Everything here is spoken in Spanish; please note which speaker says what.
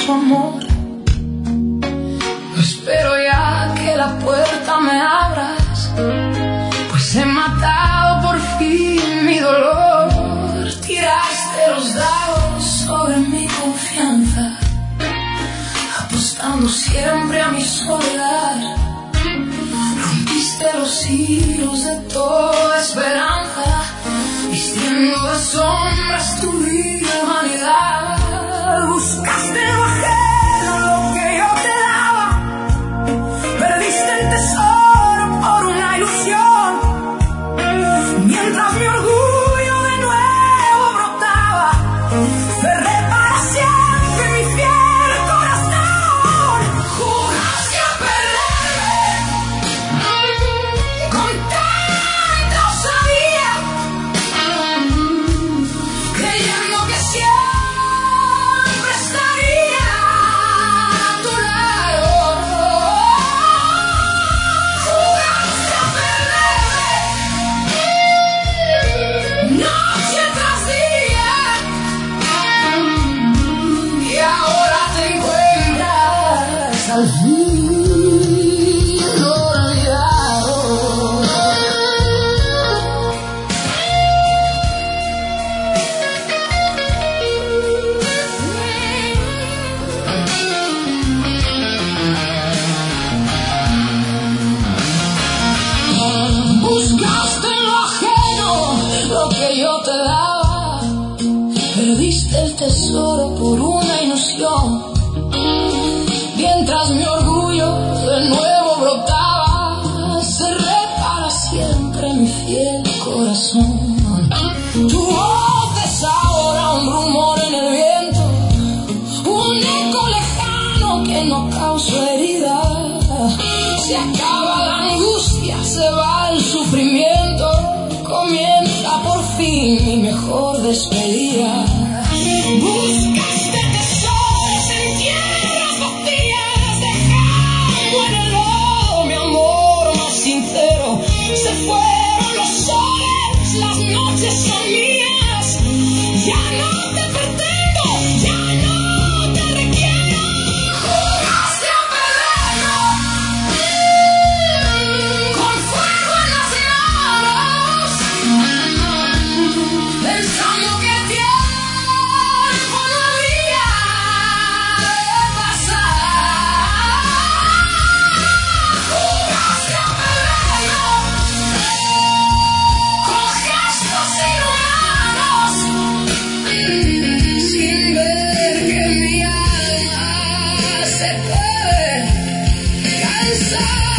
Speaker 1: su amor. No espero ya que la puerta me abras, pues he matado por fin mi dolor. Tiraste los dados sobre mi confianza, apostando siempre a mi soledad. Rompiste los hilos de toda esperanza, vistiendo de sombras tu humanidad. Buscaste lo ajeno, lo que yo te daba, perdiste el tesoro por una ilusión, mientras mi orgullo de nuevo brotaba. Cerré para siempre mi fiel corazón. Juraste a perderme con tanta osadía, creyendo que siempre estaría a tu lado. Juraste a perderme noche tras día, y ahora te encuentras al fin olvidado. Buscaste en lo ajeno lo que yo te daba, perdiste el tesoro por una ilusión, mientras mi orgullo de nuevo brotaba. Cerré para siempre mi fiel corazón. Tu voz es ahora un rumor en el viento, un eco lejano que no causa herida. Se acaba la angustia, se va el sufrimiento, comienza por fin mi mejor despedida. Buscaste tesoros en tierras vacías, dejando en el lodo mi amor más sincero. Se fueron los soles, las noches son mías. Ya no te pretendo, ya no te requiero. Juraste a perderme con fuego en las manos, pensando que el tiempo no habría de pasar. Juraste a perderme con gestos inhumanos, sin ver que mi alma se puede cansar.